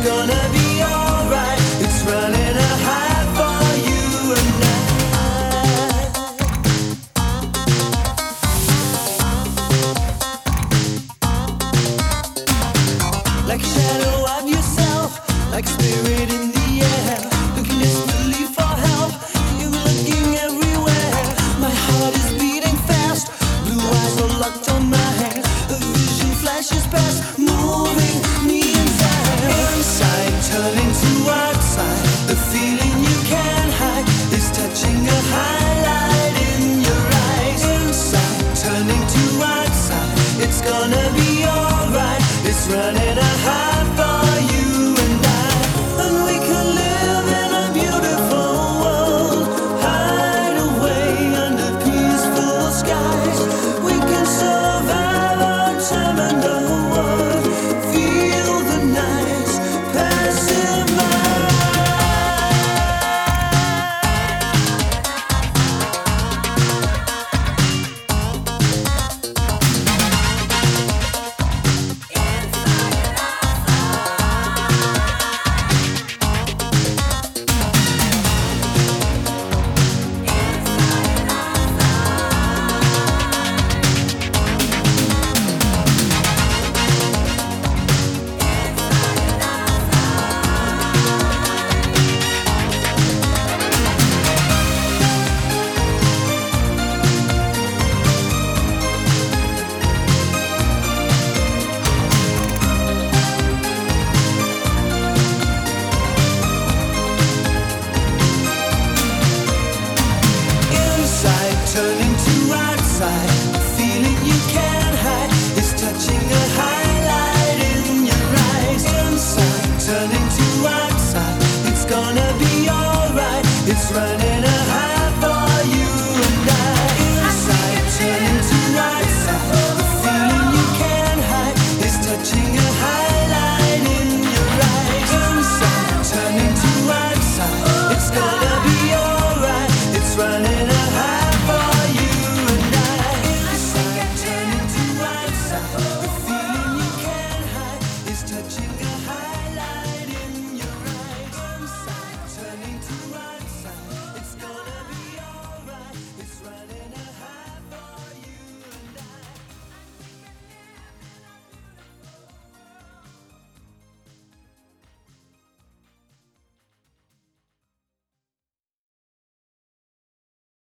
gonna be alright. It's running a high for you and I. Like a shadow of yourself, like a spirit in the air, looking desperately for help. You're looking everywhere. My heart is beating fast, blue eyes are locked on my hand. A vision flashes past, moving me inside. Inside, turning to outside. The feeling you can't hide is touching a highlight in your eyes. Inside, turning to outside. It's gonna be alright. It's running a high for you and I. And we can live in a beautiful world, hide away under peaceful skies. We can survive our time underworld, feel the nights passing by. Inside, turning to outside.